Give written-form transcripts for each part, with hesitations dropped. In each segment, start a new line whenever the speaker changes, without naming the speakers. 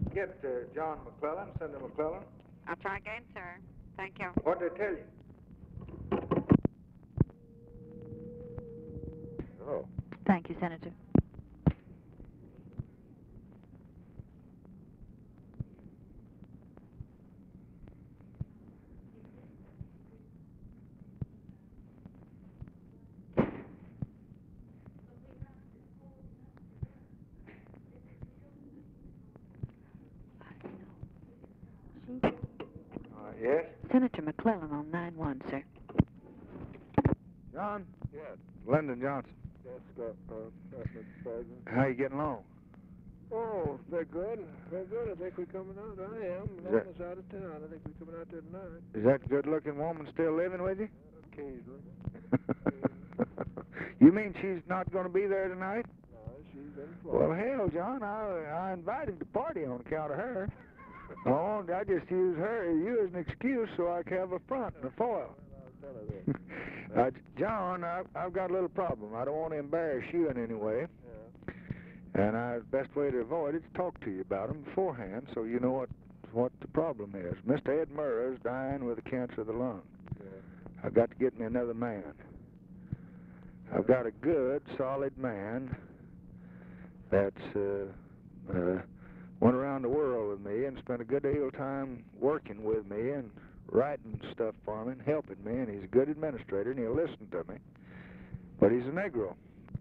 Get John McClellan, Senator McClellan.
I'll try again, sir. Thank you.
What did they tell you?
Oh.
Thank you, Senator.
Yes?
Senator McClellan on 9-1, sir.
John?
Yes.
Lyndon Johnson.
Yes, Mr. President.
How you getting along?
Oh, they're good. They're good. I think we're coming out. I am. Longest out of town. I think we're coming out there tonight.
Is that good-looking woman still living with you?
Occasionally.
You mean she's not going to be there tonight?
No, she's in Florida.
Well, hell, John, I invited the party on account of her. Oh, I just use you as an excuse so I can have a front and a foil.
Well, I'll tell her that.
John, I've got a little problem. I don't want to embarrass you in any way.
Yeah.
And the best way to avoid it is talk to you about them beforehand so you know what the problem is. Mr. Ed Murrah is dying with the cancer of the lung.
Yeah.
I've got to get me another man. I've got a good, solid man that's went around the world with me and spent a good deal of time working with me and writing stuff for me and helping me, and he's a good administrator, and he'll listen to me. But he's a Negro.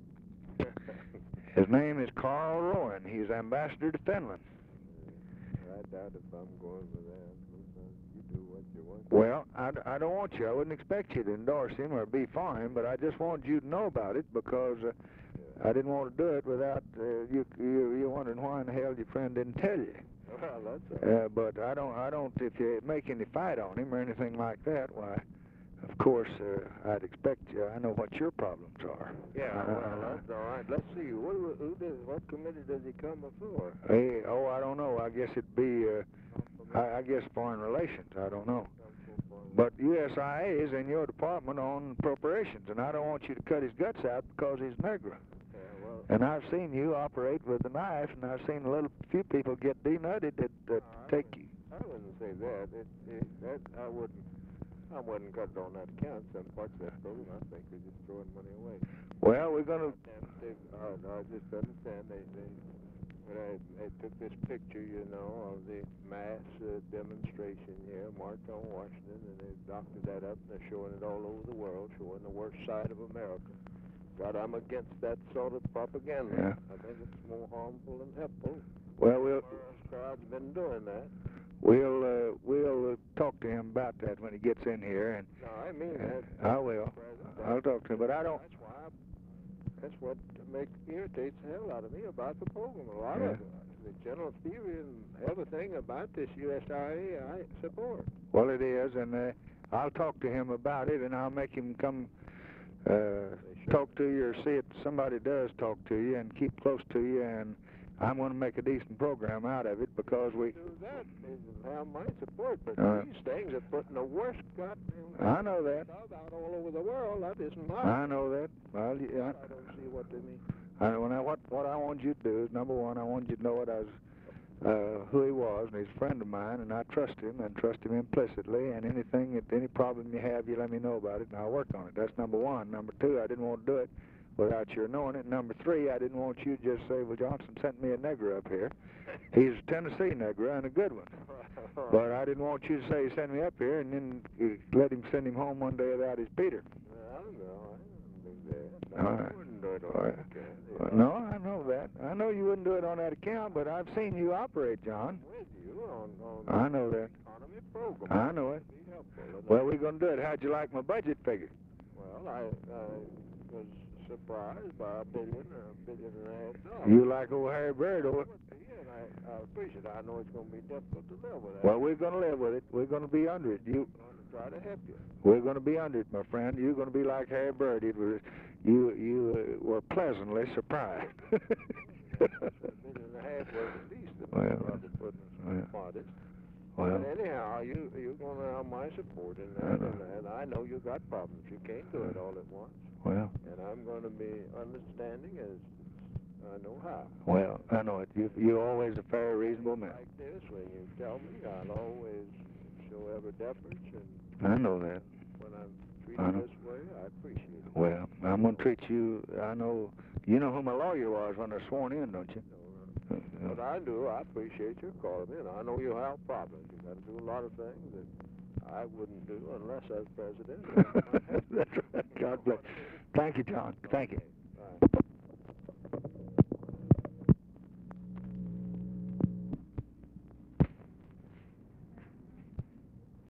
His name is Carl Rowan. He's ambassador to Finland.
I doubt if I'm going with that. You do what you want.
Well, I don't want you. I wouldn't expect you to endorse him or be for him, but I just wanted you to know about it because I didn't want to do it without you wondering why in the hell your friend didn't tell you.
Well, that's all right.
But I don't. If you make any fight on him or anything like that, why, of course, I'd expect you. I know what your problems are.
Yeah, well, that's all right. Let's see. What committee does he come before?
I don't know. I guess it'd be, I guess foreign relations. I don't know. But USIA is in your department on appropriations, and I don't want you to cut his guts out because he's Negro.
Yeah, well,
And I've seen you operate with a knife, and I've seen a few people get denutted that take you.
I wouldn't say that. I wouldn't cut it on that account. Some parts of that program, I think, are just throwing money away.
Well, we're going to...
I just understand. They took this picture, of the mass demonstration here, March on Washington, and they doctored that up, and they're showing it all over the world, showing the worst side of America. God, I'm against that sort of propaganda.
Yeah.
I think it's more harmful than helpful.
Well,
Crowd's been doing that.
we'll talk to him about that when he gets in here, and
No, I mean that.
I will. I'll talk to him, but I don't.
That's what irritates the hell out of me about the program. A lot of the general theory and everything about this USIA, I support.
Well, it is, and I'll talk to him about it, and I'll make him come talk to you or see if somebody does talk to you and keep close to you, and I'm going to make a decent program out of it because we...
Do that and have my support, but these things are putting the worst goddamn...
I know that.
...stuff out all over the world. That isn't nice.
I know that. Well, yeah.
I don't see what they mean.
What I want you to do is, number one, I want you to know what I was, who he was, and he's a friend of mine, and I trust him implicitly, and any problem you have, you let me know about it, and I'll work on it. That's number one. Number two, I didn't want to do it without your knowing it. Number three, I didn't want you to just say, well, Johnson sent me a Negro up here. He's a Tennessee Negro and a good one. But I didn't want you to say he sent me up here and then let him send him home one day without his Peter.
Well, no, I don't do that.
All
I
right.
wouldn't do it on that account.
No, I know that. I know you wouldn't do it on that account, but I've seen you operate, John.
With you on
I know that.
economy program.
I know it.
Be helpful.
Well, we're going to do it. How'd you like my budget figure?
Well, I was surprised by $1 billion or $1.5 billion.
You like old Harry Bird,
Yeah, and I appreciate it. I know it's going to be difficult to live with that.
Well, we're going to live with it. We're going to be under it.
I'm going to try to help you.
We're going to be under it, my friend. You're going to be like Harry Bird. You were pleasantly surprised.
$1.5 billion was at least the probably putting some modest.
Well,
But anyhow, you're going to have my support in that, and I know you got problems. You can't do it all at once.
well,
And I'm going to be understanding as I know how.
Well, I know it. You're always a fair, reasonable man.
Like this, when you tell me, I'll always show every deference, and
I know that.
when I'm
I know.
treated this way, I appreciate it.
Well, I'm going to treat you, I know, you know who my lawyer was when they're sworn in, don't you?
No, but I do. I appreciate your calling in. I know you have problems. You got to do a lot of things that I wouldn't do unless I was president.
That's right. God bless. Thank you, John. Thank you.